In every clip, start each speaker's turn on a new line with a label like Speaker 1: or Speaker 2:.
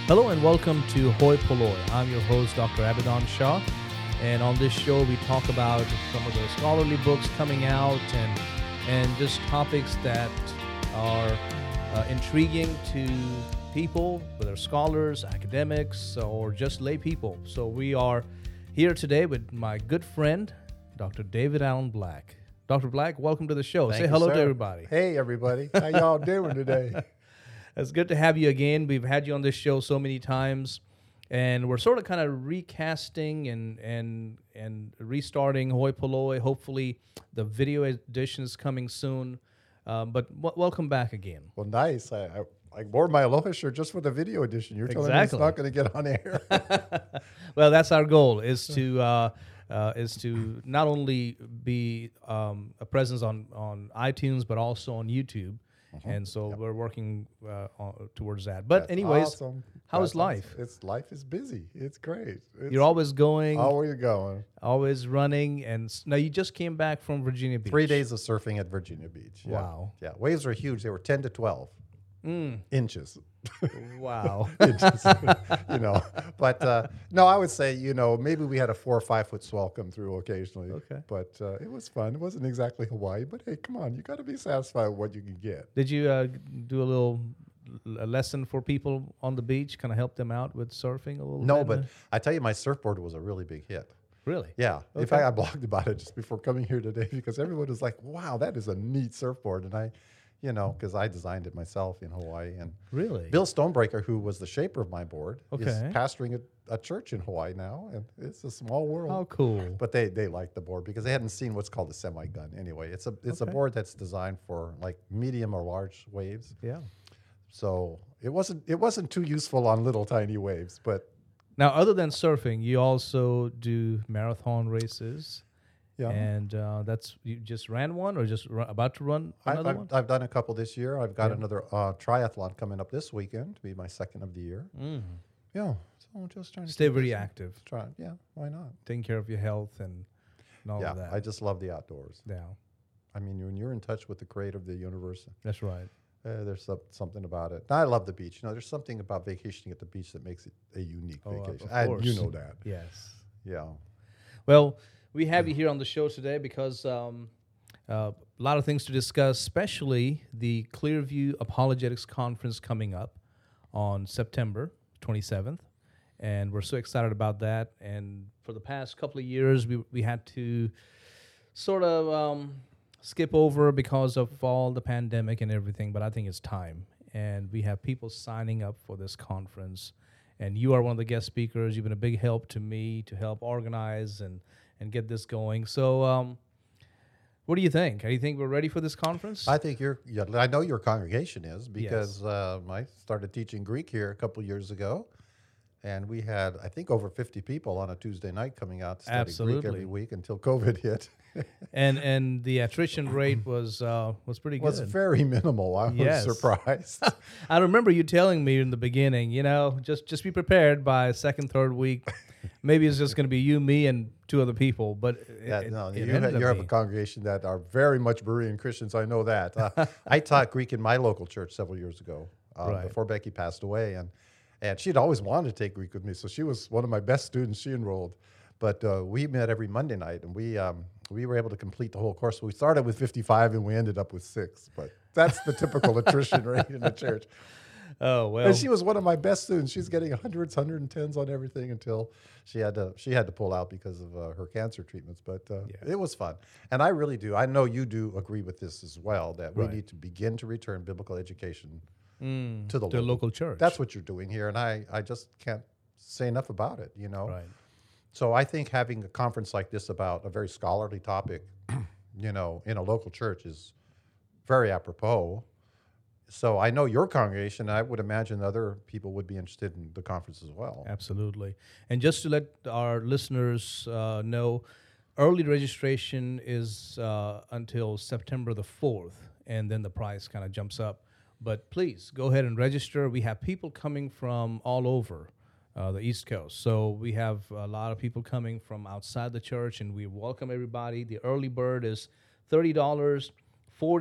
Speaker 1: Hello and welcome to Hoi Polloi. I'm your host, Dr. Abadan Shah, and on this show we talk about some of the scholarly books coming out and just topics that are intriguing to people, whether scholars, academics, or just lay people. So we are here today with my good friend, Dr. David Allen Black. Dr. Black, welcome to the show.
Speaker 2: Thank
Speaker 1: Say
Speaker 2: you,
Speaker 1: hello to
Speaker 2: sir.
Speaker 1: everybody.
Speaker 2: Hey, everybody. How y'all doing today?
Speaker 1: It's good to have you again. We've had you on this show so many times, and we're sort of kind of recasting and restarting Hoi Polloi. Hopefully, the video edition is coming soon. But welcome back again.
Speaker 2: Well, nice. I wore my Aloha shirt just for the video edition. You're telling me it's not going to get on air.
Speaker 1: Well, that's our goal, is to not only be a presence on iTunes, but also on YouTube. And so we're working towards that. But
Speaker 2: That's
Speaker 1: anyways,
Speaker 2: awesome.
Speaker 1: how's
Speaker 2: That's
Speaker 1: life?
Speaker 2: awesome. Life is busy. It's great.
Speaker 1: You're always going,
Speaker 2: always going.
Speaker 1: always running. And now you just came back from Virginia Beach.
Speaker 2: 3 days of surfing at Virginia Beach. Yeah.
Speaker 1: Wow.
Speaker 2: Yeah. Waves are huge. They were 10 to 12 inches.
Speaker 1: Wow.
Speaker 2: Inches, But no, I would say, maybe we had a 4 or 5 foot swell come through occasionally.
Speaker 1: Okay.
Speaker 2: But it was fun. It wasn't exactly Hawaii, but hey, come on, you got to be satisfied with what you can get.
Speaker 1: Did you do a lesson for people on the beach, kind of help them out with surfing a little bit?
Speaker 2: No, but I tell you, my surfboard was a really big hit.
Speaker 1: Really?
Speaker 2: Yeah. In
Speaker 1: Okay.
Speaker 2: fact, I blogged about it just before coming here today because everyone was like, wow, that is a neat surfboard. And because I designed it myself in Hawaii. And
Speaker 1: Really?
Speaker 2: Bill Stonebreaker, who was the shaper of my board, is
Speaker 1: Okay.
Speaker 2: pastoring a church in Hawaii now. And it's a small world.
Speaker 1: How cool.
Speaker 2: But they liked the board because they hadn't seen what's called a semi-gun. Anyway, it's a
Speaker 1: Okay.
Speaker 2: board that's designed for like medium or large waves.
Speaker 1: Yeah.
Speaker 2: So it wasn't too useful on little tiny waves, but
Speaker 1: Now, other than surfing, you also do marathon races.
Speaker 2: yeah.
Speaker 1: And you just ran one or just about to run another one?
Speaker 2: I've done a couple this year. I've got
Speaker 1: Yeah.
Speaker 2: another triathlon coming up this weekend to be my second of the year. Yeah, so I'm just trying to
Speaker 1: Stay
Speaker 2: keep
Speaker 1: very
Speaker 2: busy.
Speaker 1: active,
Speaker 2: Yeah, why not?
Speaker 1: taking care of your health and all
Speaker 2: Yeah,
Speaker 1: of that.
Speaker 2: I just love the outdoors.
Speaker 1: Yeah,
Speaker 2: I mean, when you're in touch with the creator of the universe,
Speaker 1: that's right.
Speaker 2: there's something about it. And I love the beach. There's something about vacationing at the beach that makes it a unique vacation.
Speaker 1: Of
Speaker 2: And
Speaker 1: course.
Speaker 2: you know that.
Speaker 1: Yes.
Speaker 2: Yeah.
Speaker 1: Well, we have you here on the show today because a lot of things to discuss, especially the Clearview Apologetics Conference coming up on September 27th. And we're so excited about that. And for the past couple of years, we had to sort of skip over because of all the pandemic and everything. But I think it's time. And we have people signing up for this conference. And you are one of the guest speakers. You've been a big help to me to help organize and get this going. So what do you think? Do you think we're ready for this conference?
Speaker 2: I think I know your congregation is because I started teaching Greek here a couple years ago. And we had, I think, over 50 people on a Tuesday night coming out to study Greek every week until COVID hit.
Speaker 1: and the attrition rate was pretty good.
Speaker 2: Was very minimal. I was surprised.
Speaker 1: I remember you telling me in the beginning, just be prepared by second, third week. Maybe it's just going to be you, me, and 2 other people. But
Speaker 2: you have a congregation that are very much Berean Christians. I know that. I taught Greek in my local church several years ago before Becky passed away. And she'd always wanted to take Greek with me. So she was one of my best students. She enrolled. But we met every Monday night, and we were able to complete the whole course. We started with 55, and we ended up with 6. But that's the typical attrition rate in the church.
Speaker 1: Oh, well.
Speaker 2: And she was one of my best students. She's getting 100s, 110s on everything until she had to pull out because of her cancer treatments. But it was fun. And I really do. I know you do agree with this as well, that we need to begin to return biblical education to the
Speaker 1: local church.
Speaker 2: That's what you're doing here. And I just can't say enough about it,
Speaker 1: Right.
Speaker 2: So I think having a conference like this about a very scholarly topic, in a local church is very apropos. So I know your congregation, I would imagine other people would be interested in the conference as well.
Speaker 1: Absolutely. And just to let our listeners know, early registration is until September the 4th, and then the price kind of jumps up. But please, go ahead and register. We have people coming from all over the East Coast. So we have a lot of people coming from outside the church, and we welcome everybody. The early bird is $30,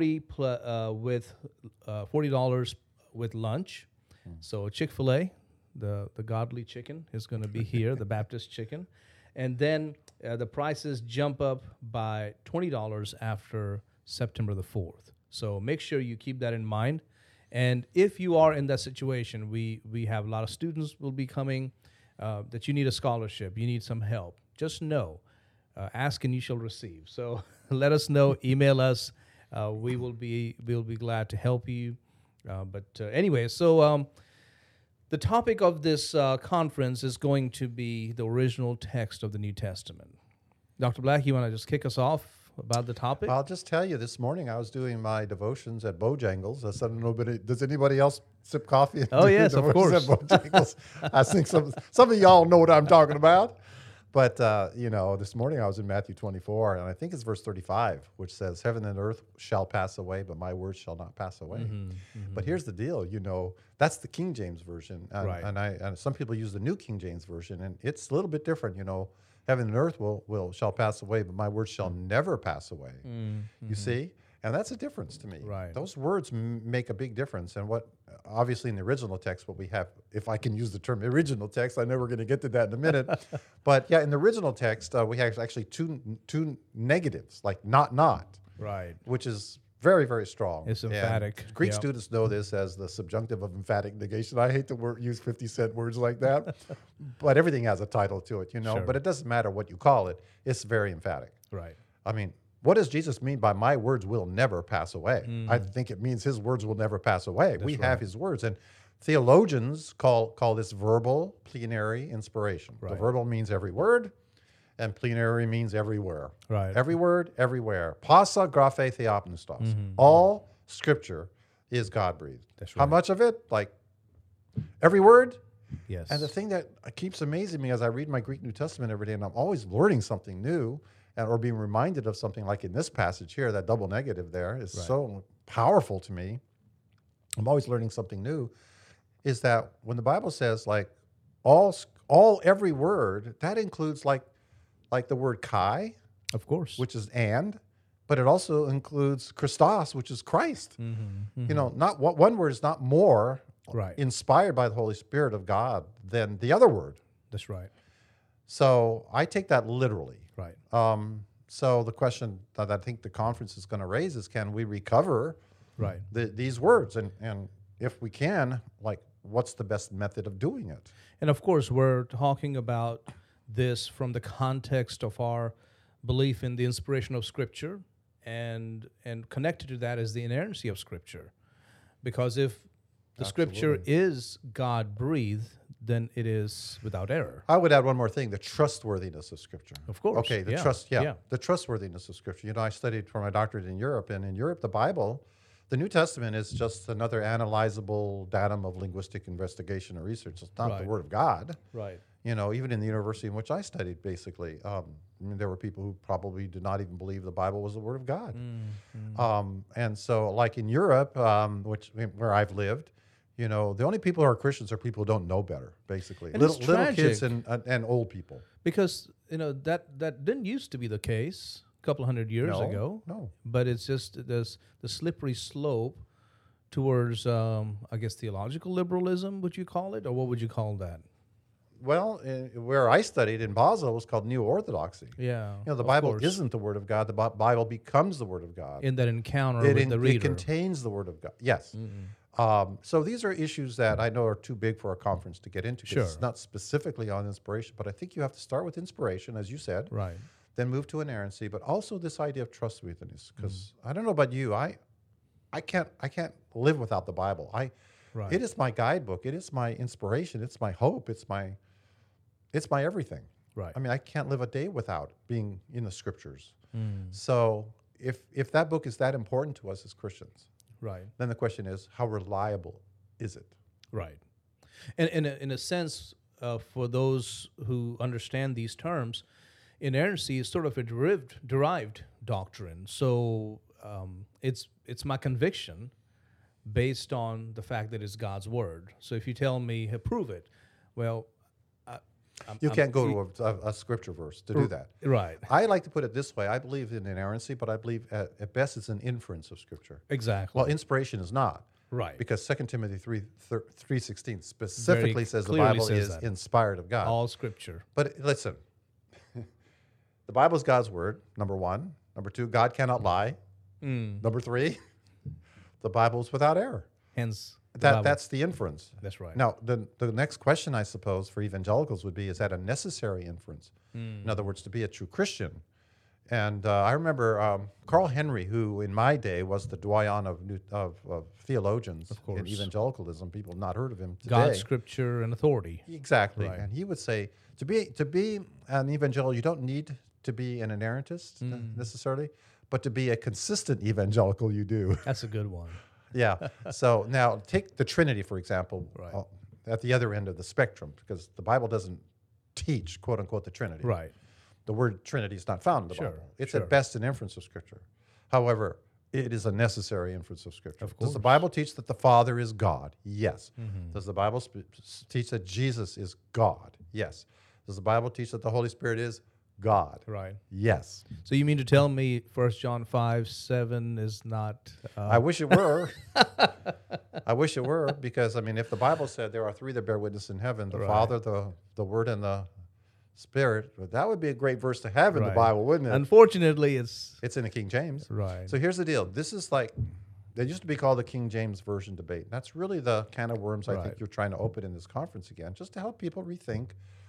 Speaker 1: $40 with $40 with lunch. So Chick-fil-A, the godly chicken is going to be here, the Baptist chicken. And then the prices jump up by $20 after September the 4th. So make sure you keep that in mind. And if you are in that situation, we have a lot of students will be coming, that you need a scholarship, you need some help. Just know, ask and you shall receive. So let us know, email us. We'll be glad to help you. Anyway, so the topic of this conference is going to be the original text of the New Testament. Dr. Black, you want to just kick us off about the topic?
Speaker 2: I'll just tell you, this morning I was doing my devotions at Bojangles. I said, does anybody else sip coffee? And
Speaker 1: oh, yes, of course.
Speaker 2: At Bojangles? I think some of y'all know what I'm talking about. But, this morning I was in Matthew 24, and I think it's verse 35, which says, heaven and earth shall pass away, but my words shall not pass away. Mm-hmm, mm-hmm. But here's the deal, that's the King James Version. And,
Speaker 1: right.
Speaker 2: and some people use the New King James Version, and it's a little bit different, Heaven and earth shall pass away, but my words shall never pass away. Mm-hmm. You see? And that's a difference to me.
Speaker 1: Right.
Speaker 2: Those words make a big difference. And obviously in the original text, what we have, if I can use the term original text, I know we're going to get to that in a minute. But yeah, in the original text, we have actually two negatives, like not.
Speaker 1: Right.
Speaker 2: Which is very, very strong.
Speaker 1: It's emphatic.
Speaker 2: And Greek students know this as the subjunctive of emphatic negation. I hate to use 50-cent words like that, but everything has a title to it, Sure. But it doesn't matter what you call it. It's very emphatic.
Speaker 1: Right.
Speaker 2: I mean, what does Jesus mean by my words will never pass away? I think it means his words will never pass away. We have his words. And theologians call this verbal plenary inspiration. Right. The verbal means every word, and plenary means everywhere.
Speaker 1: Right.
Speaker 2: Every word, everywhere. Pasa graphe theopneustos. Mm-hmm. All scripture is God-breathed.
Speaker 1: That's right.
Speaker 2: How much of it? Like every word?
Speaker 1: Yes.
Speaker 2: And the thing that keeps amazing me as I read my Greek New Testament every day, and I'm always learning something new, or being reminded of something like in this passage here, that double negative there is so powerful to me. I'm always learning something new, is that when the Bible says like every word, that includes like the word kai,
Speaker 1: of course,
Speaker 2: which is and, but it also includes Christos, which is Christ. Mm-hmm, mm-hmm. Not one word is not more inspired by the Holy Spirit of God than the other word.
Speaker 1: That's right.
Speaker 2: So I take that literally.
Speaker 1: Right.
Speaker 2: So the question that I think the conference is going to raise is, can we recover these words? And if we can, like, what's the best method of doing it?
Speaker 1: And of course, we're talking about this from the context of our belief in the inspiration of Scripture, and connected to that is the inerrancy of Scripture. Because if the Scripture is God-breathed, then it is without error.
Speaker 2: I would add one more thing, the trustworthiness of Scripture.
Speaker 1: Of course.
Speaker 2: Okay, the trustworthiness of Scripture. I studied for my doctorate in Europe, and in Europe, the Bible, the New Testament is just another analyzable datum of linguistic investigation and research. It's not the Word of God.
Speaker 1: Right.
Speaker 2: Even in the university in which I studied, basically, there were people who probably did not even believe the Bible was the Word of God. And so, like in Europe, where I've lived, the only people who are Christians are people who don't know better, basically.
Speaker 1: And
Speaker 2: little kids and old people.
Speaker 1: Because, that didn't used to be the case a couple hundred years ago.
Speaker 2: No.
Speaker 1: But it's just the slippery slope towards, I guess, theological liberalism, would you call it? Or what would you call that?
Speaker 2: Well, where I studied in Basel, it was called New Orthodoxy.
Speaker 1: Yeah.
Speaker 2: The Bible isn't the Word of God. The Bible becomes the Word of God.
Speaker 1: In that encounter with the reader.
Speaker 2: It contains the Word of God. Yes. Mm-hmm. So these are issues that I know are too big for a conference to get into. Sure. It's not specifically on inspiration, but I think you have to start with inspiration, as you said.
Speaker 1: Right.
Speaker 2: Then move to inerrancy, but also this idea of trustworthiness. Because I don't know about you, I can't live without the Bible. It is my guidebook. It is my inspiration. It's my hope. It's my everything. Right. I mean, I can't live a day without being in the Scriptures. So if that book is that important to us as Christians, then the question is, how reliable is it? Right.
Speaker 1: And in a sense, for those who understand these terms, inerrancy is sort of a derived doctrine. So it's my conviction based on the fact that it's God's Word. So if you tell me, hey, prove it, well,
Speaker 2: you can't go to a scripture verse to do that.
Speaker 1: Right.
Speaker 2: I like to put it this way. I believe in inerrancy, but I believe at best it's an inference of Scripture.
Speaker 1: Exactly.
Speaker 2: Well, inspiration is not.
Speaker 1: Right.
Speaker 2: Because 2 Timothy 3:16 specifically
Speaker 1: Very
Speaker 2: says the
Speaker 1: clearly
Speaker 2: Bible
Speaker 1: says
Speaker 2: is
Speaker 1: that.
Speaker 2: inspired of God.
Speaker 1: All Scripture.
Speaker 2: But listen, the Bible is God's word, number one. Number two, God cannot lie. Number three, the Bible is without error.
Speaker 1: Hence, Bible.
Speaker 2: That's the inference.
Speaker 1: That's right.
Speaker 2: Now, the next question, I suppose, for evangelicals would be, is that a necessary inference? In other words, to be a true Christian. And I remember Carl Henry, who in my day was the doyen of theologians in evangelicalism. People have not heard of him today.
Speaker 1: God, Scripture, and authority.
Speaker 2: Exactly.
Speaker 1: Right.
Speaker 2: And he would say, to be an evangelical, you don't need to be an inerrantist necessarily, but to be a consistent evangelical, you do.
Speaker 1: That's a good one.
Speaker 2: Yeah. So now take the Trinity, for example,
Speaker 1: Right.
Speaker 2: at the other end of the spectrum, because the Bible doesn't teach, quote unquote, the Trinity.
Speaker 1: Right.
Speaker 2: The word Trinity is not found in the
Speaker 1: Sure,
Speaker 2: Bible. It's
Speaker 1: sure.
Speaker 2: at best an inference of Scripture. However, it is a necessary inference of Scripture.
Speaker 1: Of
Speaker 2: Does the
Speaker 1: course.
Speaker 2: Bible teach that the Father is God? Yes. Does the Bible teach that Jesus is God? Yes. Does the Bible teach that the Holy Spirit is God?
Speaker 1: Right.
Speaker 2: Yes.
Speaker 1: So you mean to tell me 1 John 5:7 is not...
Speaker 2: I wish it were. I wish it were, because, I mean, if the Bible said there are three that bear witness in heaven, the
Speaker 1: Right.
Speaker 2: Father, the Word, and the Spirit, that would be a great verse to have in the
Speaker 1: Right.
Speaker 2: Bible, wouldn't it?
Speaker 1: Unfortunately, it's...
Speaker 2: It's in the King James.
Speaker 1: Right.
Speaker 2: So here's the deal. This is like, they used to be called the King James Version debate. That's really the can of worms I
Speaker 1: Right.
Speaker 2: think you're trying to open in this conference again, just to help people rethink,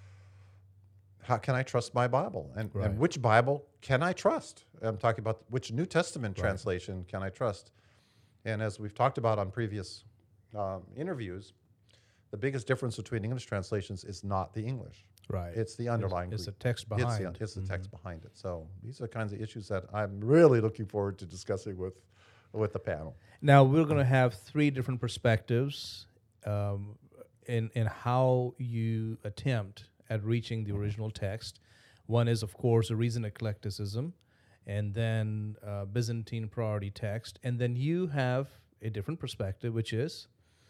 Speaker 2: how can I trust my Bible? And
Speaker 1: Right.
Speaker 2: which Bible can I trust? I'm talking about which New Testament translation can I trust? And as we've talked about on previous interviews, the biggest difference between English translations is not the English.
Speaker 1: Right.
Speaker 2: It's the underlying
Speaker 1: It's the
Speaker 2: Greek.
Speaker 1: text behind.
Speaker 2: It's the text behind it. So these are the kinds of issues that I'm really looking forward to discussing with the panel.
Speaker 1: Now, we're going to have three different perspectives in how you attempt at reaching the original text. One is, of course, a reason eclecticism, and then Byzantine priority text. And then you have a different perspective, which is?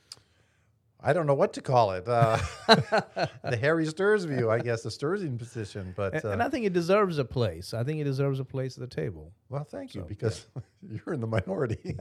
Speaker 2: I don't know what to call it. The Harry Sturz view, I guess, the Sturzian position. But
Speaker 1: And I think it deserves a place. I think it deserves a place at the table.
Speaker 2: well, thank you, because you're in the minority.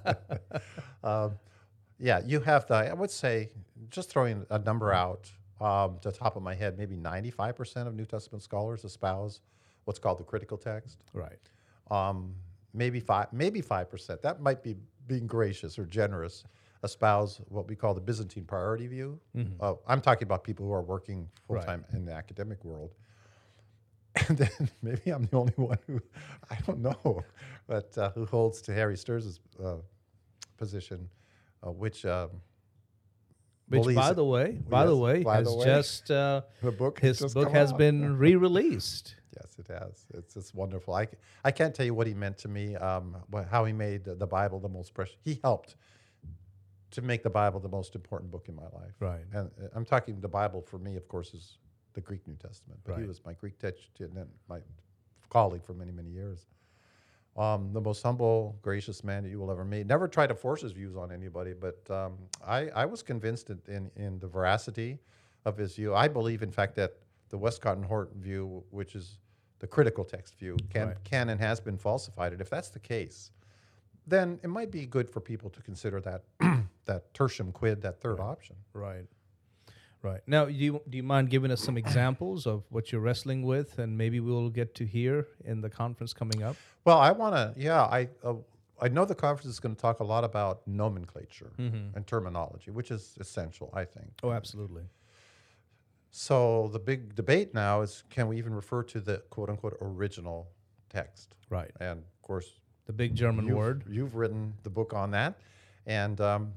Speaker 2: Yeah, you have I would say, just throwing a number out, the top of my head, maybe 95% of New Testament scholars espouse what's called the critical text.
Speaker 1: Right.
Speaker 2: Maybe 5%. That might be being gracious or generous. Espouse what we call the Byzantine priority view. I'm talking about people who are working full-time in the academic world. And then maybe I'm the only one who, I don't know, but who holds to Harry Sturz's position, which
Speaker 1: Which, by the way, just
Speaker 2: the book
Speaker 1: his
Speaker 2: just
Speaker 1: book
Speaker 2: come
Speaker 1: has
Speaker 2: out.
Speaker 1: been re-released.
Speaker 2: Yes, it has. It's wonderful. I can't tell you what he meant to me, how he made the Bible the most precious. He helped to make the Bible the most important book in my life.
Speaker 1: Right.
Speaker 2: And I'm talking the Bible for me, of course, is the Greek New Testament. But he
Speaker 1: Right.
Speaker 2: was my Greek teacher and my colleague for many, many years. The most humble, gracious man that you will ever meet. Never tried to force his views on anybody, but I was convinced in the veracity of his view. I believe, in fact, that the Westcott and Hort view, which is the critical text view, can and has been falsified. And if that's the case, then it might be good for people to consider that that tertium quid, that third option.
Speaker 1: Right. Right. Now, do you mind giving us some examples of what you're wrestling with, and maybe we'll get to hear in the conference coming up?
Speaker 2: Well, I want to, I know the conference is going to talk a lot about nomenclature and terminology, which is essential, I think.
Speaker 1: Oh, absolutely.
Speaker 2: So the big debate now is, can we even refer to the quote-unquote original text?
Speaker 1: Right.
Speaker 2: And, of course,
Speaker 1: The big German word.
Speaker 2: You've written the book on that. And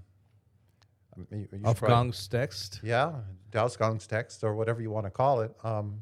Speaker 1: Aufgang's text.
Speaker 2: Yeah, Ausgang's text, or whatever you want to call it.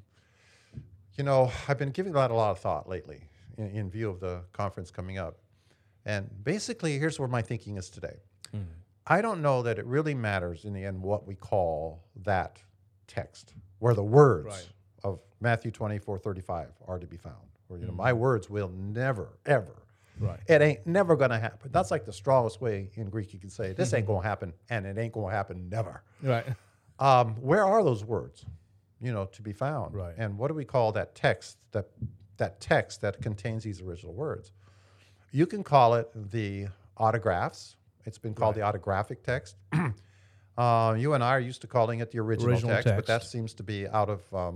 Speaker 2: I've been giving that a lot of thought lately in view of the conference coming up. And basically, here's where my thinking is today. I don't know that it really matters in the end what we call that text, where the words of Matthew 24:35 are to be found. Or, my words will never, ever.
Speaker 1: Right.
Speaker 2: It ain't never going to happen. That's like the strongest way in Greek you can say, this ain't going to happen, and it ain't going to happen never.
Speaker 1: Right.
Speaker 2: Where are those words, to be found?
Speaker 1: Right.
Speaker 2: And what do we call that text, that text that contains these original words? You can call it the autographs, It's been called the autographic text. You and I are used to calling it the original text, but that seems to be out of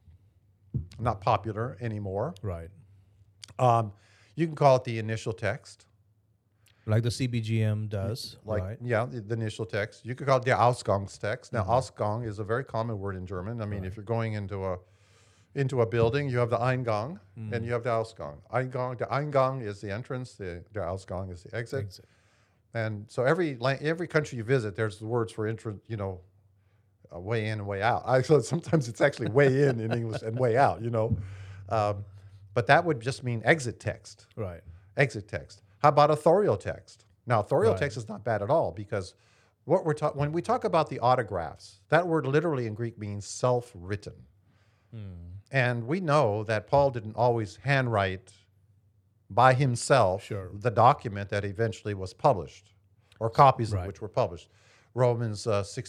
Speaker 2: not popular anymore.
Speaker 1: Right.
Speaker 2: You can call it the initial text.
Speaker 1: Like the CBGM does.
Speaker 2: Right. Yeah, the initial text. You could call it the Ausgangstext. Now, Ausgang is a very common word in German. I mean, if you're going into a building, you have the Eingang and you have the Ausgang. The Eingang is the entrance, the Ausgang is the exit. And so every country you visit, there's the words for entrance, way in and way out. So sometimes it's actually way in English and way out, But that would just mean exit text.
Speaker 1: Right.
Speaker 2: Exit text. How about authorial text? Now, authorial text is not bad at all because when we talk about the autographs, that word literally in Greek means self-written. And we know that Paul didn't always handwrite by himself the document that eventually was published, or copies of which were published. Romans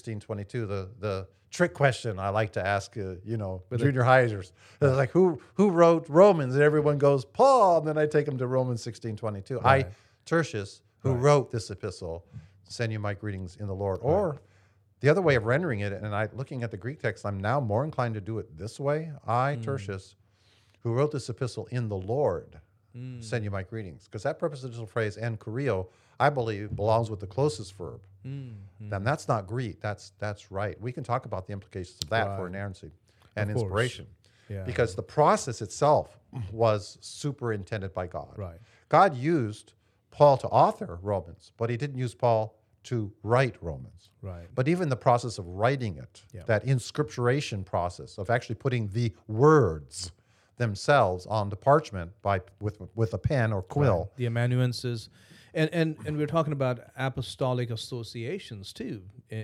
Speaker 2: 16:22, the trick question I like to ask, junior highers. Like, who wrote Romans? And everyone goes, Paul. And then I take them to Romans 16:22. I, Tertius, who wrote this epistle, send you my greetings in the Lord. Or the other way of rendering it, and looking at the Greek text, I'm now more inclined to do it this way. I, Tertius, who wrote this epistle in the Lord, send you my greetings. Because that prepositional phrase, en kurio, I believe belongs with the closest verb. Then that's not Greek. That's right. We can talk about the implications of that for inerrancy and inspiration. Because the process itself was superintended by God.
Speaker 1: Right.
Speaker 2: God used Paul to author Romans, but he didn't use Paul to write Romans.
Speaker 1: Right.
Speaker 2: But even the process of writing it, that inscripturation process of actually putting the words themselves on the parchment with a pen or quill.
Speaker 1: The amanuenses. And we're talking about apostolic associations too.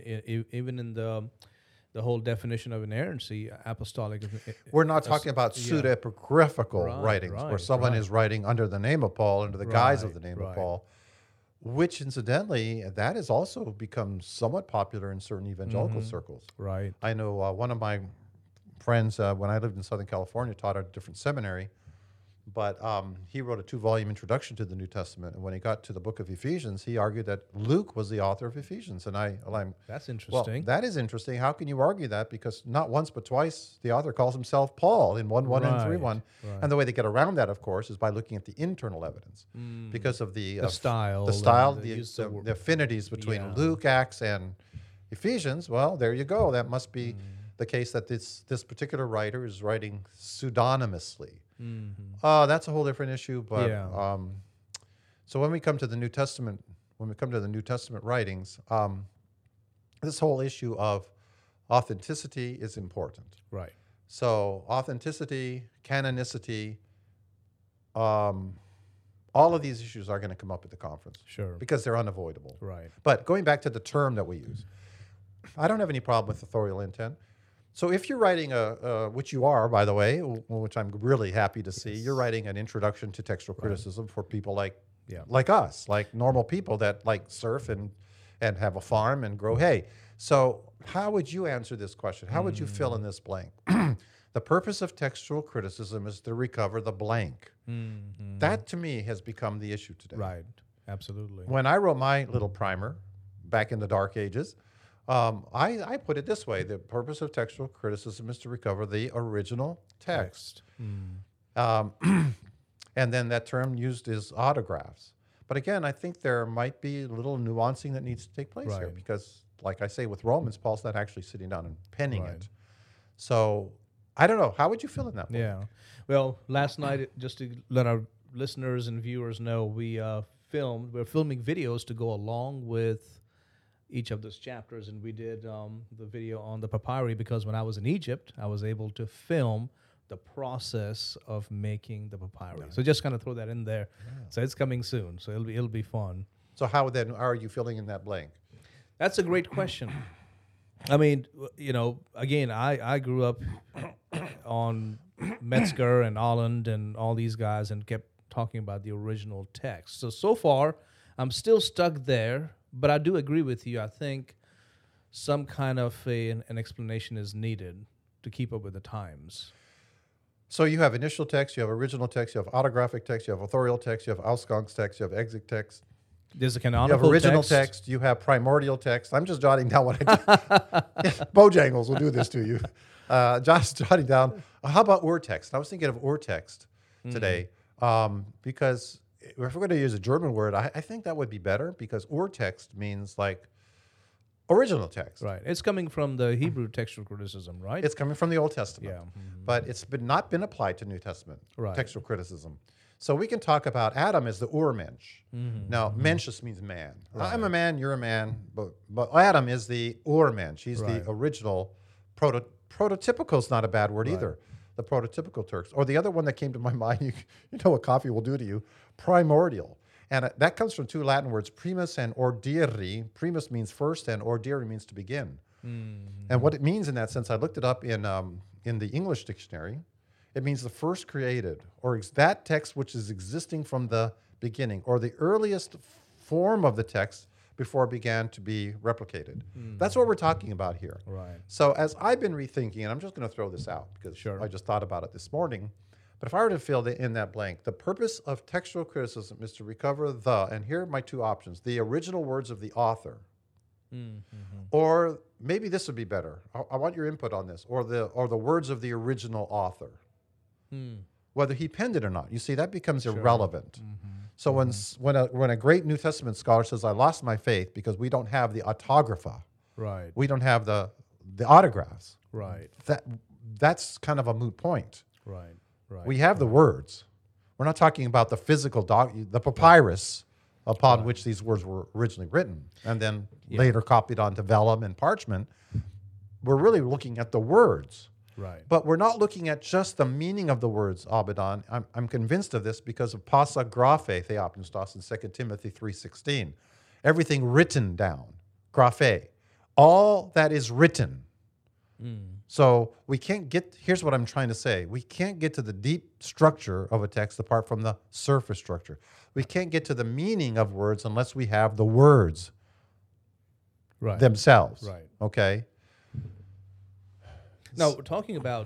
Speaker 1: Even in the whole definition of inerrancy, apostolic.
Speaker 2: We're not talking about pseudepigraphical writings where someone is writing under the name of Paul, under the guise of the name of Paul, which incidentally, that has also become somewhat popular in certain evangelical circles.
Speaker 1: Right.
Speaker 2: I know one of my friends, when I lived in Southern California, taught at a different seminary. But he wrote a 2-volume introduction to the New Testament, and when he got to the book of Ephesians, he argued that Luke was the author of Ephesians. And I'm
Speaker 1: that's interesting.
Speaker 2: Well, that is interesting. How can you argue that? Because not once but twice the author calls himself Paul in 1:1 and 3:1. Right. And the way they get around that, of course, is by looking at the internal evidence, because of the style, the affinities between Luke, Acts, and Ephesians. Well, there you go. That must be the case that this particular writer is writing pseudonymously. That's a whole different issue. But so when we come to the New Testament, writings, this whole issue of authenticity is important.
Speaker 1: Right.
Speaker 2: So authenticity, canonicity, all of these issues are going to come up at the conference.
Speaker 1: Sure. Because
Speaker 2: they're unavoidable.
Speaker 1: Right.
Speaker 2: But going back to the term that we use, I don't have any problem with authorial intent. So if you're writing which you are, by the way, which I'm really happy to see, you're writing an introduction to textual criticism for people like us, like normal people that like surf and have a farm and grow hay. So how would you answer this question? How would you fill in this blank? The purpose of textual criticism is to recover the blank. That, to me, has become the issue today.
Speaker 1: Right, absolutely.
Speaker 2: When I wrote my little primer back in the dark ages, I put it this way: the purpose of textual criticism is to recover the original text. And then that term used is autographs. But again, I think there might be a little nuancing that needs to take place here, because, like I say, with Romans, Paul's not actually sitting down and penning it. So I don't know. How would you feel in that?
Speaker 1: Yeah. Well, last night, just to let our listeners and viewers know, we're filming videos to go along with each of those chapters, and we did the video on the papyri because when I was in Egypt, I was able to film the process of making the papyri. So just kind of throw that in there. So it's coming soon. So it'll be fun.
Speaker 2: So how then are you filling in that blank?
Speaker 1: That's a great question. I mean, again, I grew up on Metzger and Holland and all these guys and kept talking about the original text. So far, I'm still stuck there. But I do agree with you. I think some kind of an explanation is needed to keep up with the times.
Speaker 2: So you have initial text, you have original text, you have autographic text, you have authorial text, you have Ausgangstext, you have exit text.
Speaker 1: There's a
Speaker 2: You
Speaker 1: canonical
Speaker 2: have original text. You have primordial text. I'm just jotting down what I did. Bojangles will do this to you. Just jotting down. How about urtext? I was thinking of urtext today because if we're going to use a German word, I think that would be better because urtext means like original text.
Speaker 1: Right. It's coming from the Hebrew textual criticism, right?
Speaker 2: It's coming from the Old Testament.
Speaker 1: Yeah. Mm-hmm.
Speaker 2: But it's not been applied to New Testament
Speaker 1: Right.
Speaker 2: textual criticism. So we can talk about Adam as the Ur-Mensch. Now, Mensch just means man. Right. I'm a man, you're a man, but Adam is the Ur-Mensch. He's the original prototypical is not a bad word either. The prototypical Turks. Or the other one that came to my mind, you know what coffee will do to you, primordial. And that comes from two Latin words, primus and ordiri. Primus means first and ordiri means to begin. And what it means in that sense, I looked it up in the English dictionary. It means the first created, or that text which is existing from the beginning, or the earliest form of the text before it began to be replicated. That's what we're talking about here.
Speaker 1: Right.
Speaker 2: So as I've been rethinking, and I'm just going to throw this out because I just thought about it this morning, but if I were to fill in that blank, the purpose of textual criticism is to recover and here are my two options, the original words of the author, or maybe this would be better. I want your input on this, or the words of the original author. Whether he penned it or not. You see, that becomes irrelevant. So when a great New Testament scholar says, I lost my faith because we don't have the autographa,
Speaker 1: Right.
Speaker 2: we don't have the autographs,
Speaker 1: Right.
Speaker 2: that's kind of a moot point.
Speaker 1: Right. Right.
Speaker 2: We have the words. We're not talking about the physical the papyrus upon which these words were originally written and then later copied onto vellum and parchment. We're really looking at the words.
Speaker 1: Right.
Speaker 2: But we're not looking at just the meaning of the words, Abaddon. I'm convinced of this because of pasa graphe theopneustos in 2 Timothy 3:16. Everything written down, graphe. All that is written. So we can't here's what I'm trying to say. We can't get to the deep structure of a text apart from the surface structure. We can't get to the meaning of words unless we have the words themselves.
Speaker 1: Right.
Speaker 2: Okay?
Speaker 1: Now, we're talking about,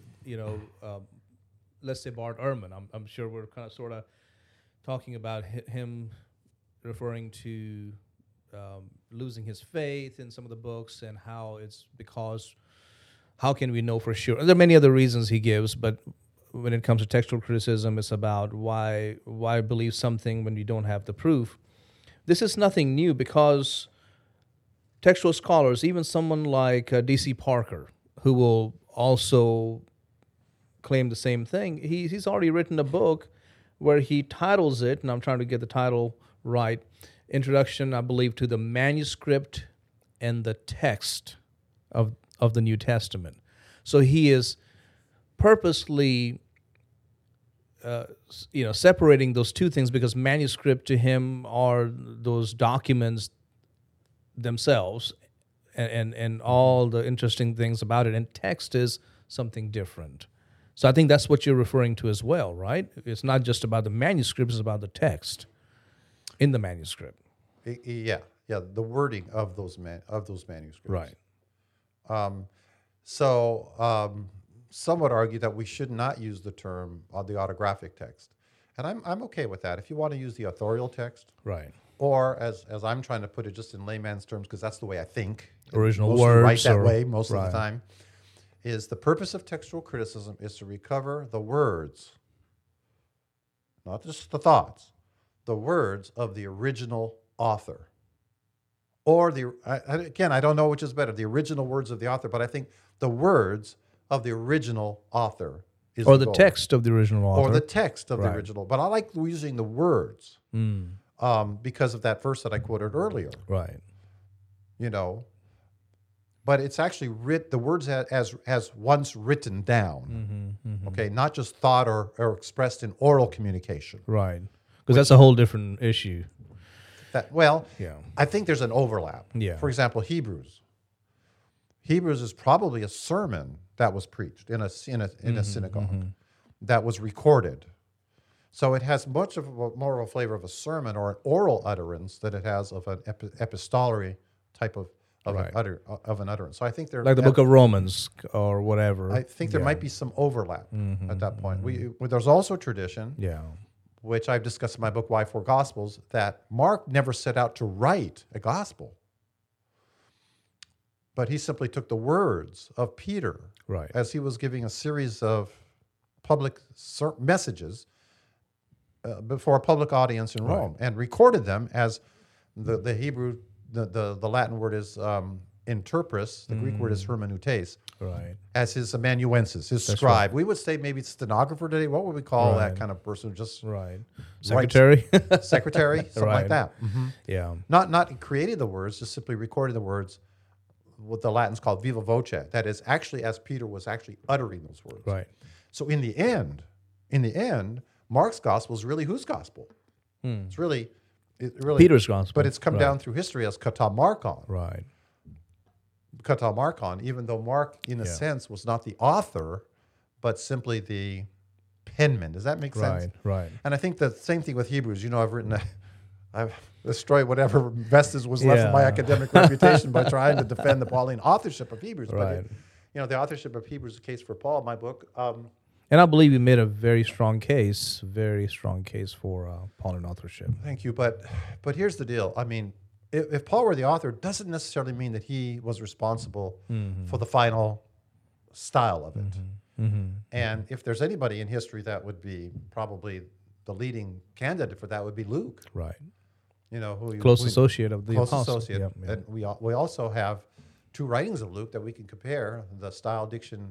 Speaker 1: let's say Bart Ehrman. I'm sure we're kind of sort of talking about him referring to losing his faith in some of the books and how it's because, how can we know for sure? There are many other reasons he gives, but when it comes to textual criticism, it's about why believe something when you don't have the proof. This is nothing new because textual scholars, even someone like D.C. Parker, who will also claim the same thing. He's already written a book where he titles it, and I'm trying to get the title right, Introduction, I believe, to the Manuscript and the Text of the New Testament. So he is purposely separating those two things because manuscript to him are those documents themselves, and all the interesting things about it. And text is something different. So I think that's what you're referring to as well, right? It's not just about the manuscript, it's about the text in the manuscript.
Speaker 2: Yeah, the wording of those manuscripts.
Speaker 1: Right.
Speaker 2: Some would argue that we should not use the term the autographic text. And I'm okay with that. If you want to use the authorial text.
Speaker 1: Right.
Speaker 2: Or as I'm trying to put it just in layman's terms, because that's the way I think.
Speaker 1: Original
Speaker 2: mostly
Speaker 1: words.
Speaker 2: Write that way most of the time. Is the purpose of textual criticism is to recover the words, not just the thoughts, the words of the original author. Or I don't know which is better, the original words of the author, but I think the words of the original author is
Speaker 1: or the text of the original author.
Speaker 2: Or the text of the original. But I like using the words. Because of that verse that I quoted earlier.
Speaker 1: Right.
Speaker 2: But it's actually the words as once written down. Okay, not just thought or expressed in oral communication.
Speaker 1: Right. Because that's a whole different issue.
Speaker 2: I think there's an overlap.
Speaker 1: Yeah.
Speaker 2: For example, Hebrews. Hebrews is probably a sermon that was preached in a synagogue that was recorded. So it has much of more of a flavor of a sermon or an oral utterance than it has of an epistolary type of an utterance. So I think
Speaker 1: like the book of Romans or whatever.
Speaker 2: I think there might be some overlap at that point. There's also tradition which I've discussed in my book, Why Four Gospels, that Mark never set out to write a gospel, but he simply took the words of Peter as he was giving a series of public messages before a public audience in Rome, and recorded them as the Hebrew, the Latin word is interpres, the Greek word is hermeneutes, as his amanuensis, his scribe. We would say maybe stenographer today. What would we call that kind of person? Just
Speaker 1: secretary,
Speaker 2: something like that.
Speaker 1: Yeah,
Speaker 2: not creating the words, just simply recording the words. What the Latins call viva voce. That is actually as Peter was actually uttering those words.
Speaker 1: Right.
Speaker 2: So in the end, Mark's gospel is really whose gospel? It's really
Speaker 1: Peter's gospel,
Speaker 2: but it's come down through history as katamarkon.
Speaker 1: Right.
Speaker 2: Katamarkon, even though Mark, in a sense, was not the author, but simply the penman. Does that make sense?
Speaker 1: Right.
Speaker 2: And I think the same thing with Hebrews. I've destroyed whatever vestige was left of my academic reputation by trying to defend the Pauline authorship of Hebrews. But the authorship of Hebrews is a case for Paul, my book.
Speaker 1: And I believe you made a very strong case for Pauline authorship.
Speaker 2: Thank you. But here's the deal. I mean, if Paul were the author, it doesn't necessarily mean that he was responsible for the final style of it. And if there's anybody in history that would be probably the leading candidate for that would be Luke.
Speaker 1: Right.
Speaker 2: Close
Speaker 1: associate of the
Speaker 2: apostle.
Speaker 1: apostle.
Speaker 2: Associate. Yep. And we also have two writings of Luke that we can compare the style diction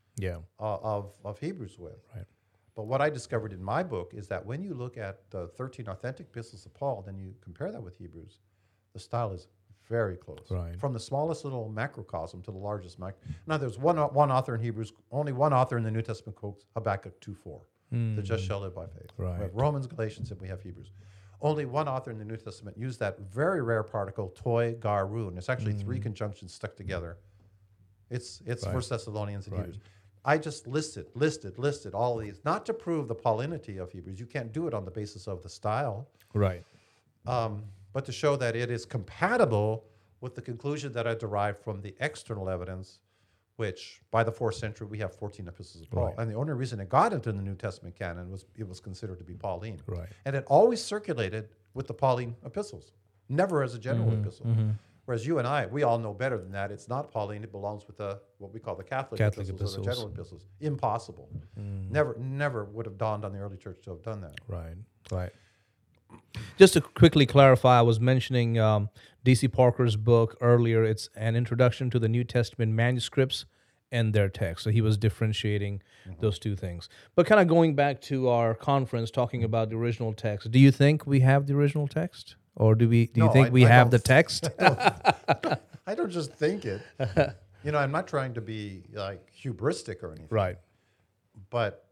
Speaker 2: of Hebrews with.
Speaker 1: Right.
Speaker 2: But what I discovered in my book is that when you look at the 13 authentic epistles of Paul, then you compare that with Hebrews, the style is very close.
Speaker 1: Right.
Speaker 2: From the smallest little macrocosm to the largest Now, there's one author in Hebrews, only one author in the New Testament quotes Habakkuk 2:4. The just shall live by faith.
Speaker 1: Right.
Speaker 2: We have Romans, Galatians, and we have Hebrews. Only one author in the New Testament used that very rare particle, toi, gar, run. It's actually three conjunctions stuck together. It's 1 Thessalonians and Hebrews. I just listed all of these, not to prove the Paulinity of Hebrews. You can't do it on the basis of the style.
Speaker 1: Right.
Speaker 2: But to show that it is compatible with the conclusion that I derived from the external evidence, which by the 4th century we have 14 epistles of Paul.
Speaker 1: Right.
Speaker 2: And the only reason it got into the New Testament canon was it was considered to be Pauline.
Speaker 1: Right.
Speaker 2: And it always circulated with the Pauline epistles, never as a general epistle. Whereas you and I, we all know better than that. It's not Pauline. It belongs with what we call the Catholic epistles or the general epistles. Impossible. Never would have dawned on the early church to have done that.
Speaker 1: Right. Just to quickly clarify, I was mentioning D.C. Parker's book earlier. It's an introduction to the New Testament manuscripts and their text. So he was differentiating those two things. But kind of going back to our conference, talking about the original text, do you think we have the original text? Or do you think we have the text?
Speaker 2: I don't just think it. I'm not trying to be like hubristic or anything.
Speaker 1: Right.
Speaker 2: But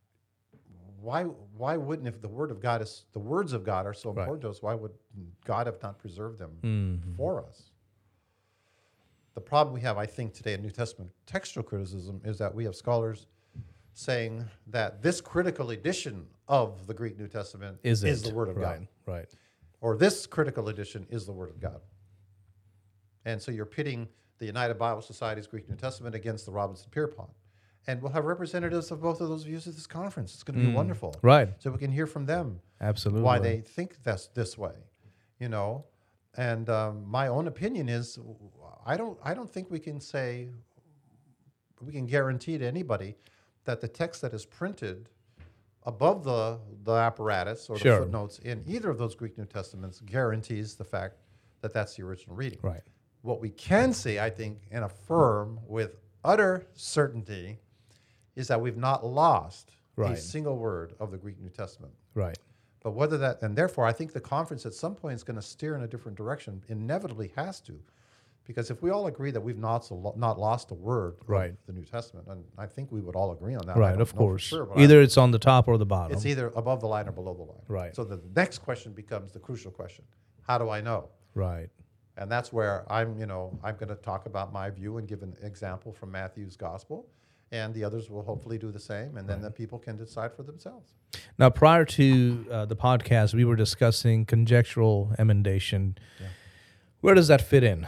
Speaker 2: why wouldn't, if the words of God are so important to us, why would God have not preserved them for us? The problem we have, I think, today in New Testament textual criticism is that we have scholars saying that this critical edition of the Greek New Testament is the Word of God.
Speaker 1: Right.
Speaker 2: Or this critical edition is the Word of God. And so you're pitting the United Bible Society's Greek New Testament against the Robinson Pierpont. And we'll have representatives of both of those views at this conference. It's going to be wonderful.
Speaker 1: Right.
Speaker 2: So we can hear from them.
Speaker 1: Absolutely.
Speaker 2: Why they think that's this way, And my own opinion is I don't think we can guarantee to anybody that the text that is printed above the apparatus or the footnotes in either of those Greek New Testaments guarantees the fact that that's the original reading.
Speaker 1: Right.
Speaker 2: What we can say, I think, and affirm with utter certainty is that we've not lost a single word of the Greek New Testament.
Speaker 1: Right.
Speaker 2: But and therefore, I think the conference at some point is going to steer in a different direction, inevitably has to. Because if we all agree that we've not lost a word of the New Testament, and I think we would all agree on that.
Speaker 1: Right, of course. Sure, either it's on the top or the bottom.
Speaker 2: It's either above the line or below the line.
Speaker 1: Right.
Speaker 2: So the next question becomes the crucial question. How do I know?
Speaker 1: Right.
Speaker 2: And that's where I'm going to talk about my view and give an example from Matthew's gospel. And the others will hopefully do the same. And then the people can decide for themselves.
Speaker 1: Now, prior to the podcast, we were discussing conjectural emendation. Yeah. Where does that fit in?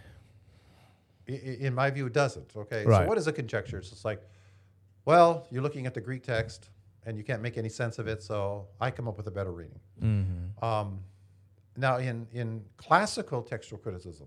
Speaker 2: In my view, it doesn't. Okay.
Speaker 1: Right.
Speaker 2: So what is a conjecture? It's just like, well, you're looking at the Greek text. and you can't make any sense of it, so I come up with a better reading.
Speaker 1: Mm-hmm.
Speaker 2: Now, in classical textual criticism,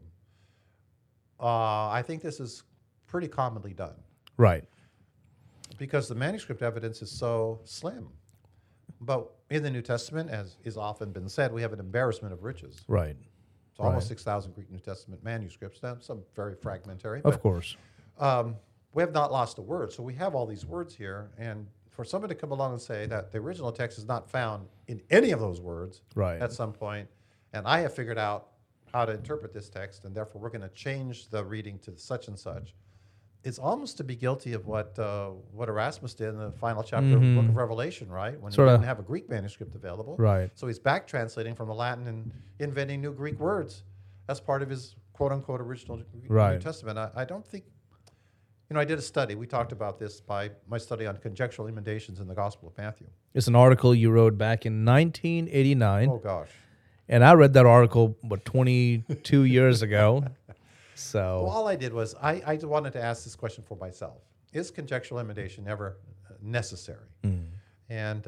Speaker 2: I think this is pretty commonly done.
Speaker 1: Right.
Speaker 2: Because the manuscript evidence is so slim. But in the New Testament, as is often been said, we have an embarrassment of riches.
Speaker 1: Right.
Speaker 2: It's almost 6,000 Greek New Testament manuscripts, now some very fragmentary.
Speaker 1: Of course.
Speaker 2: We have not lost a word. So we have all these words here, and for someone to come along and say that the original text is not found in any of those words at some point, and I have figured out how to interpret this text, and therefore we're going to change the reading to such and such, it's almost to be guilty of what Erasmus did in the final chapter of the book of Revelation, right? When he didn't have a Greek manuscript available.
Speaker 1: Right.
Speaker 2: So he's back translating from the Latin and inventing new Greek words as part of his quote-unquote original New Testament. I don't think, I did a study. We talked about this by my study on conjectural emendations in the Gospel of Matthew.
Speaker 1: It's an article you wrote back in 1989.
Speaker 2: Oh, gosh.
Speaker 1: And I read that article, 22 years ago. So,
Speaker 2: well, all I did was I wanted to ask this question for myself. Is conjectural emendation ever necessary? And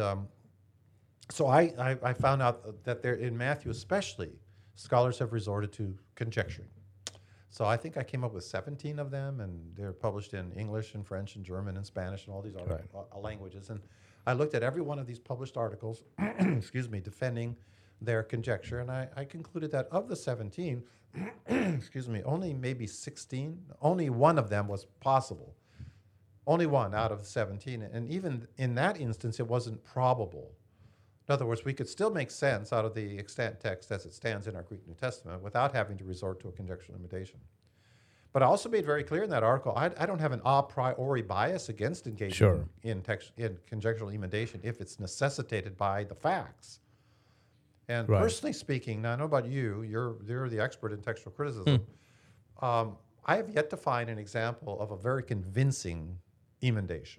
Speaker 2: so I found out that there, in Matthew especially, scholars have resorted to conjecturing. So I think I came up with 17 of them, and they're published in English and French and German and Spanish and all these other languages. And I looked at every one of these published articles, excuse me, defending their conjecture, and I concluded that of the 17, excuse me, only maybe 16, only one of them was possible. Only one out of the 17, and even in that instance, it wasn't probable. In other words, we could still make sense out of the extant text as it stands in our Greek New Testament without having to resort to a conjectural emendation. But I also made very clear in that article, I don't have an a priori bias against engaging in conjectural emendation if it's necessitated by the facts. And personally speaking, now I know about you, you're the expert in textual criticism. I have yet to find an example of a very convincing emendation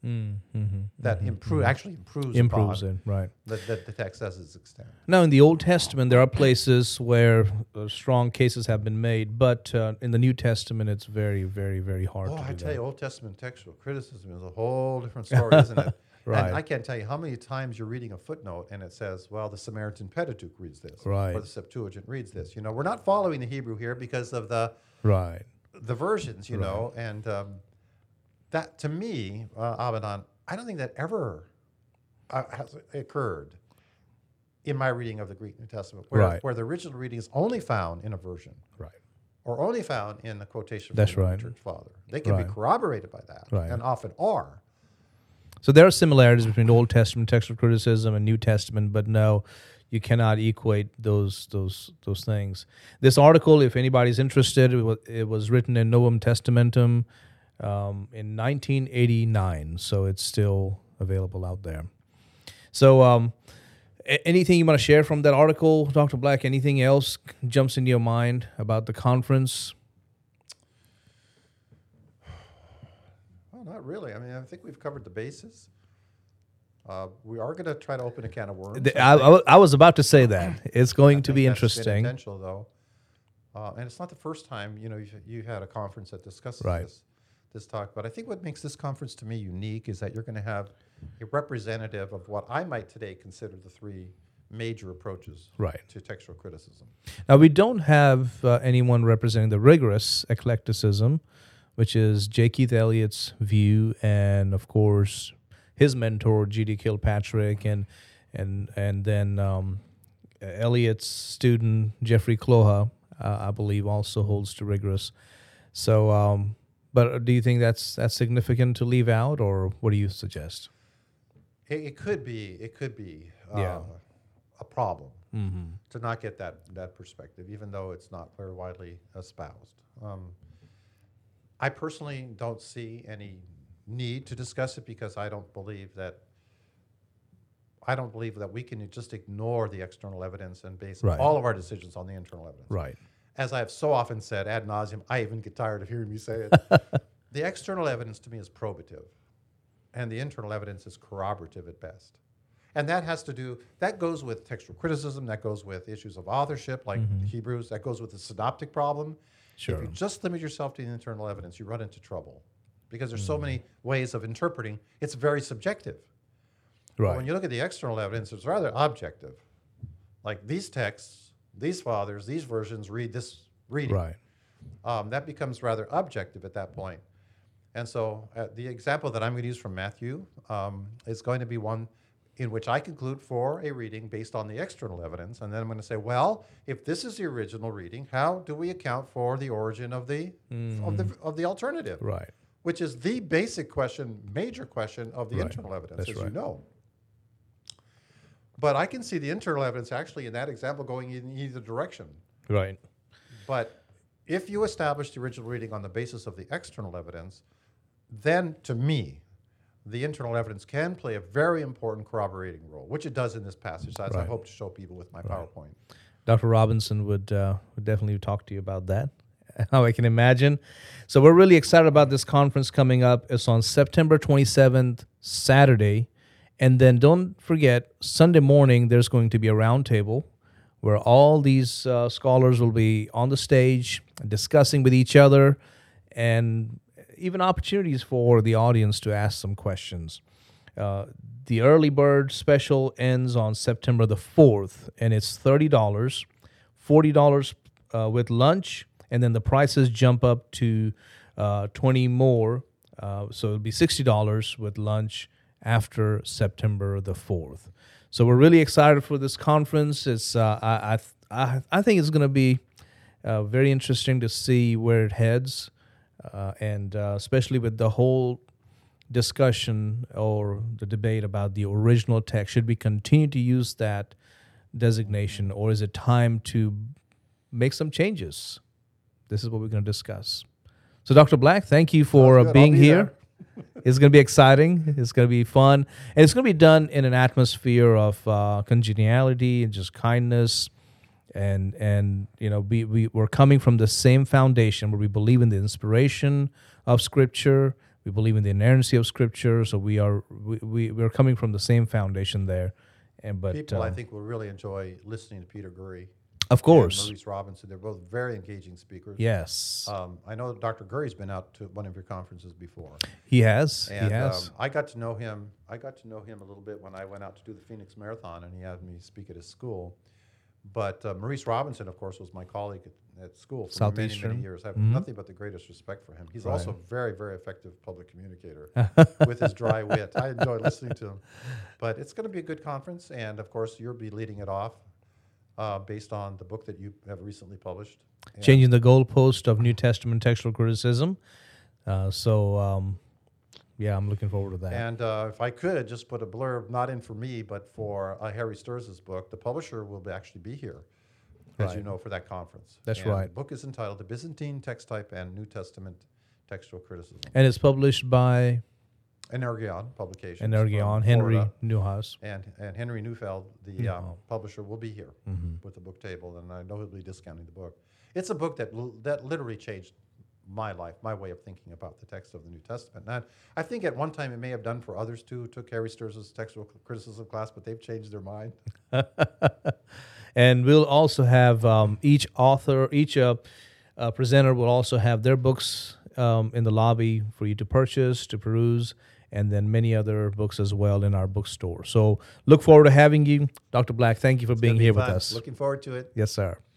Speaker 2: that actually improves
Speaker 1: it, right?
Speaker 2: The text as it's extant.
Speaker 1: Now, in the Old Testament, there are places where strong cases have been made, but in the New Testament, it's very, very, very hard to do
Speaker 2: I tell
Speaker 1: that.
Speaker 2: you, Old Testament textual criticism is a whole different story, isn't it?
Speaker 1: Right.
Speaker 2: And I can't tell you how many times you're reading a footnote and it says, well, the Samaritan Pentateuch reads this,
Speaker 1: right,
Speaker 2: or the Septuagint reads this. We're not following the Hebrew here because of the versions, know, and that, to me, Abadan, I don't think that ever has occurred in my reading of the Greek New Testament, where the original reading is only found in a version, or only found in the quotation from the Church Father. They can be corroborated by that, and often are.
Speaker 1: So there are similarities between Old Testament textual criticism and New Testament, but no, you cannot equate those things. This article, if anybody's interested, it was written in Novum Testamentum in 1989, so it's still available out there. So anything you want to share from that article, Dr. Black? Anything else jumps into your mind about the conference?
Speaker 2: Not really. I mean, I think we've covered the bases. We are going to try to open a can of worms.
Speaker 1: I was about to say that. It's going to be interesting.
Speaker 2: Been intentional, though. And it's not the first time, you had a conference that discusses this talk. But I think what makes this conference to me unique is that you're going to have a representative of what I might today consider the three major approaches to textual criticism.
Speaker 1: Now, we don't have anyone representing the rigorous eclecticism, which is J. Keith Elliott's view, and of course his mentor G.D. Kilpatrick, and then Elliott's student Jeffrey Kloha, I believe, also holds to rigorous. So, but do you think that's significant to leave out, or what do you suggest?
Speaker 2: It could be a problem to not get that perspective, even though it's not very widely espoused. I personally don't see any need to discuss it because I don't believe that we can just ignore the external evidence and base all of our decisions on the internal evidence.
Speaker 1: Right.
Speaker 2: As I have so often said ad nauseum, I even get tired of hearing me say it. The external evidence to me is probative, and the internal evidence is corroborative at best. And that goes with textual criticism, that goes with issues of authorship, like Hebrews, that goes with the synoptic problem.
Speaker 1: Sure.
Speaker 2: If you just limit yourself to the internal evidence, you run into trouble because there's so many ways of interpreting. It's very subjective. But when you look at the external evidence, it's rather objective. Like these texts, these fathers, these versions read this reading.
Speaker 1: Right.
Speaker 2: That becomes rather objective at that point. And so the example that I'm going to use from Matthew is going to be one in which I conclude for a reading based on the external evidence. And then I'm going to say, well, if this is the original reading, how do we account for the origin of the of the alternative?
Speaker 1: Right.
Speaker 2: Which is the basic question, major question of the
Speaker 1: Right.
Speaker 2: internal evidence,
Speaker 1: That's
Speaker 2: as
Speaker 1: right.
Speaker 2: you know. But I can see the internal evidence actually in that example going in either direction.
Speaker 1: Right.
Speaker 2: But if you establish the original reading on the basis of the external evidence, then to me, the internal evidence can play a very important corroborating role, which it does in this passage, as I
Speaker 1: Right.
Speaker 2: hope to show people with my PowerPoint.
Speaker 1: Dr. Robinson would definitely talk to you about that. How I can imagine. So we're really excited about this conference coming up. It's on September 27th, Saturday. And then don't forget, Sunday morning, there's going to be a roundtable where all these scholars will be on the stage discussing with each other, and even opportunities for the audience to ask some questions. The early bird special ends on September the 4th, and it's $30, $40 with lunch, and then the prices jump up to $20 more. So it'll be $60 with lunch after September the 4th. So we're really excited for this conference. It's I think it's going to be very interesting to see where it heads, and especially with the whole discussion or the debate about the original text. Should we continue to use that designation, or is it time to make some changes? This is what we're going to discuss. So, Dr. Black, thank you for being here. It's going to be exciting. It's going to be fun. And it's going to be done in an atmosphere of congeniality and just kindness. And you know, we're coming from the same foundation where we believe in the inspiration of Scripture. We believe in the inerrancy of Scripture. So we're coming from the same foundation there. But
Speaker 2: people, I think, will really enjoy listening to Peter Gurry.
Speaker 1: Of course.
Speaker 2: And Maurice Robinson. They're both very engaging speakers.
Speaker 1: Yes.
Speaker 2: I know Dr. Gurry's been out to one of your conferences before.
Speaker 1: He has.
Speaker 2: And
Speaker 1: he has.
Speaker 2: I got to know him. I got to know him a little bit when I went out to do the Phoenix Marathon, and he had me speak at his school. But Maurice Robinson, of course, was my colleague at school for many, many years. I have nothing but the greatest respect for him. He's also a very, very effective public communicator with his dry wit. I enjoy listening to him. But it's going to be a good conference, and of course, you'll be leading it off based on the book that you have recently published.
Speaker 1: Changing the Goalpost of New Testament Textual Criticism. Yeah, I'm looking forward to that.
Speaker 2: And if I could just put a blurb, not in for me, but for Harry Sturz' book, the publisher will actually be here, as you know, for that conference.
Speaker 1: That's
Speaker 2: and
Speaker 1: right.
Speaker 2: The book is entitled The Byzantine Text Type and New Testament Textual Criticism.
Speaker 1: And it's published by
Speaker 2: Energeon Publications.
Speaker 1: Energeon, Henry Newhouse.
Speaker 2: And Henry Neufeld, the publisher, will be here with the book table, and I know he'll be discounting the book. It's a book that literally changed my life, my way of thinking about the text of the New Testament. And I think at one time it may have done for others too, took Harry Sturz' textual criticism class, but they've changed their mind.
Speaker 1: And we'll also have each presenter will also have their books in the lobby for you to purchase, to peruse, and then many other books as well in our bookstore. So look forward to having you. Dr. Black, thank you for being here with us.
Speaker 2: Looking forward to it.
Speaker 1: Yes, sir.